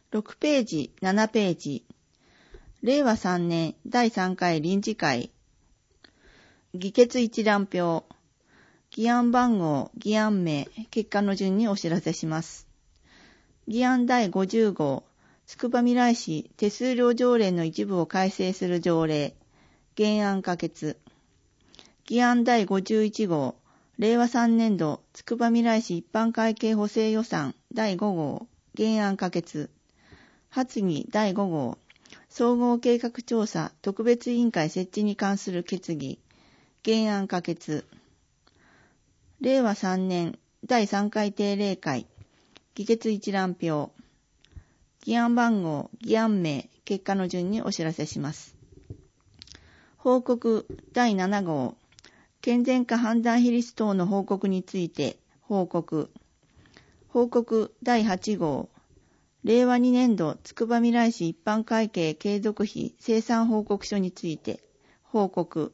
6ページ、7ページ。令和3年第3回臨時会。議決一覧表。議案番号、議案名、結果の順にお知らせします。議案第50号、つくばみらい市手数料条例の一部を改正する条例。原案可決。議案第51号、令和3年度つくばみらい市一般会計補正予算第5号、原案可決。発議第5号、総合計画調査特別委員会設置に関する決議、原案可決。令和3年第3回定例会、議決一覧表。議案番号、議案名、結果の順にお知らせします。報告第7号、健全化判断比率等の報告について報告。報告第8号、令和2年度つくばみらい市一般会計継続費精算報告書について報告。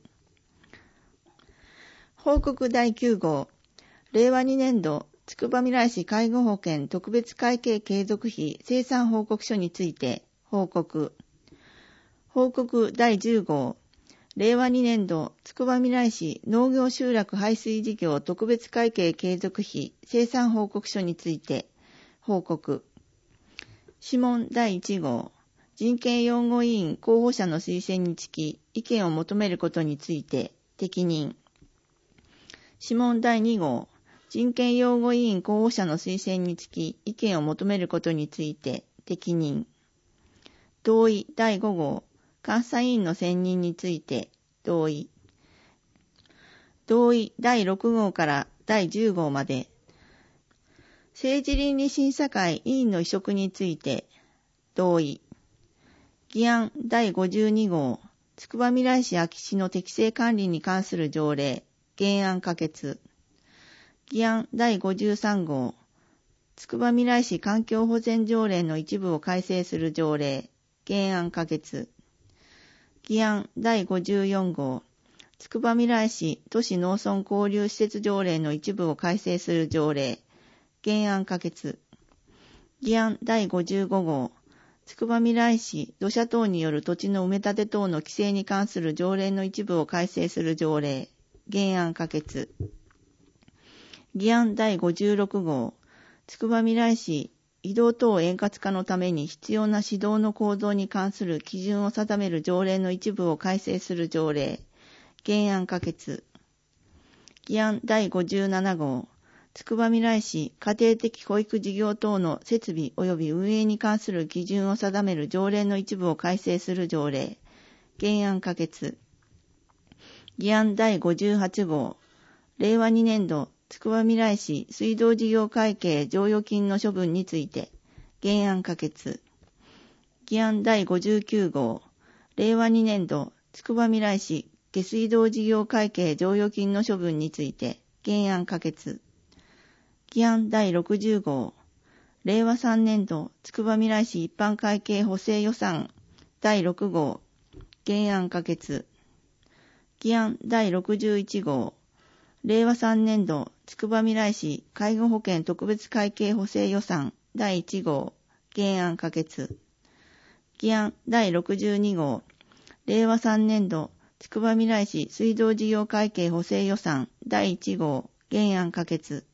報告第9号、令和2年度つくばみらい市介護保険特別会計継続費精算報告書について報告。報告第10号、令和2年度つくばみらい市農業集落排水事業特別会計継続費精算報告書について報告。諮問第1号、人権擁護委員候補者の推薦につき意見を求めることについて適任。諮問第2号、人権擁護委員候補者の推薦につき意見を求めることについて適任。同意第5号、監査委員の選任について同意。同意第6号から第10号まで。政治倫理審査会委員の委嘱について同意。議案第52号、つくばみらい市空き地の適正管理に関する条例、原案可決。議案第53号、つくばみらい市環境保全条例の一部を改正する条例、原案可決。議案第54号、つくばみらい市都市農村交流施設条例の一部を改正する条例、原案可決。議案第55号、つくばみらい市土砂等による土地の埋め立て等の規制に関する条例の一部を改正する条例、原案可決。議案第56号、つくばみらい市移動等円滑化のために必要な指導の構造に関する基準を定める条例の一部を改正する条例、原案可決。議案第57号、つくばみらい市家庭的保育事業等の設備及び運営に関する基準を定める条例の一部を改正する条例、原案可決。議案第58号、令和2年度つくばみらい市水道事業会計剰余金の処分について原案可決。議案第59号、令和2年度つくばみらい市下水道事業会計剰余金の処分について原案可決。議案第60号、令和3年度つくばみらい市一般会計補正予算第6号、原案可決。議案第61号、令和3年度つくばみらい市介護保険特別会計補正予算第1号、原案可決。議案第62号、令和3年度つくばみらい市水道事業会計補正予算第1号、原案可決。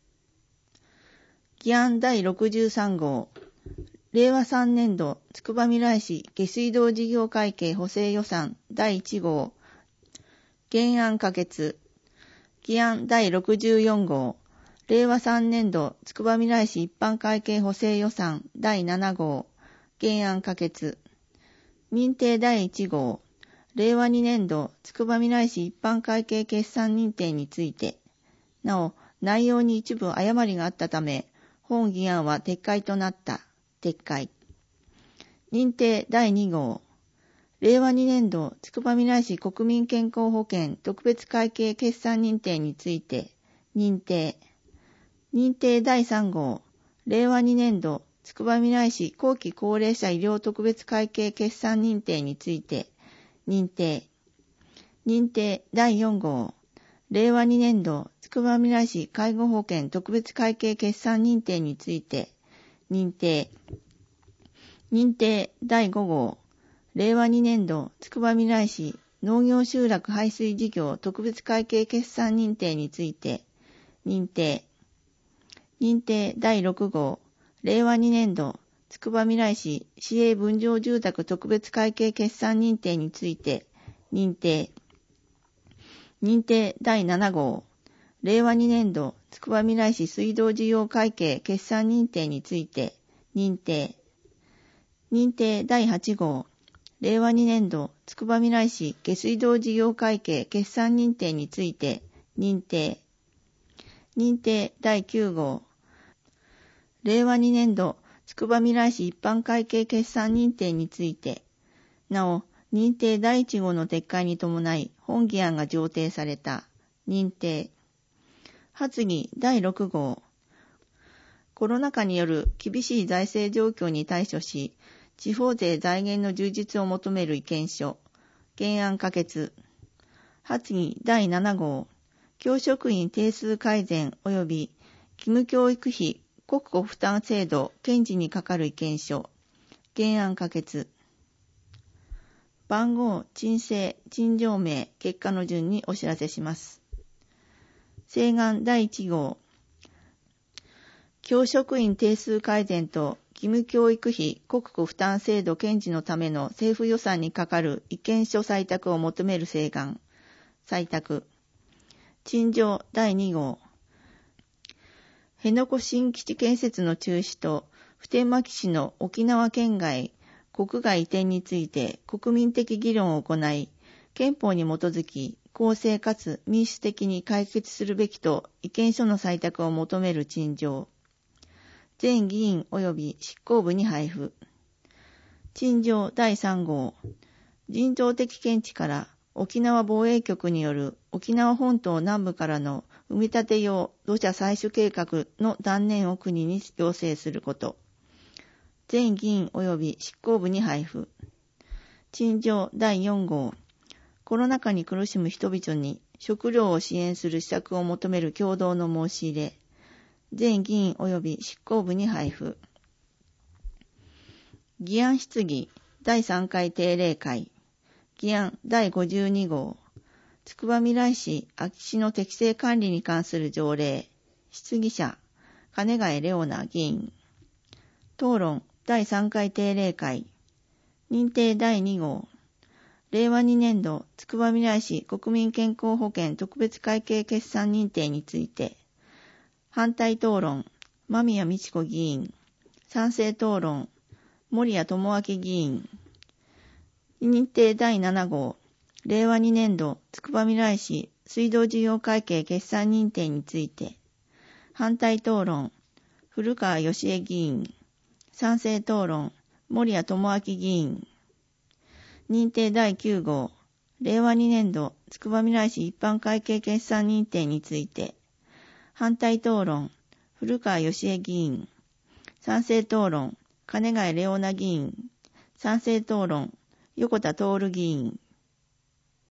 議案第63号、令和3年度つくばみらい市下水道事業会計補正予算第1号、原案可決。議案第64号、令和3年度つくばみらい市一般会計補正予算第7号、原案可決。認定第1号、令和2年度つくばみらい市一般会計決算認定について、なお内容に一部誤りがあったため、本議案は撤回となった。撤回。認定第2号、令和2年度つくばみらい市国民健康保険特別会計決算認定について認定。認定第3号、令和2年度つくばみらい市後期高齢者医療特別会計決算認定について認定。認定第4号、令和2年度つくばみらい市介護保険特別会計決算認定について認定。 認定第5号、令和2年度つくばみらい市農業集落排水事業特別会計決算認定について、認定第6号、令和2年度つくばみらい市市営分譲住宅特別会計決算認定について、認定第7号、令和2年度つくばみらい市水道事業会計決算認定について、認定第8号、令和2年度つくばみらい市下水道事業会計決算認定について、認定第9号、令和2年度つくばみらい市一般会計決算認定について、なお、認定第1号の撤回に伴い本議案が上呈された。認定発議第6号、コロナ禍による厳しい財政状況に対処し、地方税財源の充実を求める意見書、原案可決。発議第7号、教職員定数改善及び義務教育費国庫負担制度堅持に係る意見書、原案可決。番号、鎮静、鎮上名、結果の順にお知らせします。請願第1号、教職員定数改善と義務教育費国庫負担制度堅持のための政府予算に係る意見書採択を求める請願。採択。陳情第2号。辺野古新基地建設の中止と普天間基地の沖縄県外、国外移転について国民的議論を行い、憲法に基づき公正かつ民主的に解決するべきと意見書の採択を求める陳情。全議員及び執行部に配布。陳情第3号。人道的見地から沖縄防衛局による沖縄本島南部からの埋め立て用土砂採取計画の断念を国に要請すること。全議員及び執行部に配布。陳情第4号。コロナ禍に苦しむ人々に食料を支援する施策を求める共同の申し入れ。全議員及び執行部に配布。議案質疑第3回定例会。議案第52号。つくばみらい市空き地の適正管理に関する条例。質疑者、金貝レオナ議員。討論第3回定例会。認定第2号。令和2年度つくばみらい市国民健康保険特別会計決算認定について。反対討論、間宮美智子議員。賛成討論、森谷智明議員。認定第7号、令和2年度つくばみらい市水道事業会計決算認定について。反対討論、古川義恵議員。賛成討論、森谷智明議員。認定第9号、令和2年度つくばみらい市一般会計決算認定について。反対討論、古川義恵議員。賛成討論、金貝レオナ議員。賛成討論、横田徹議員。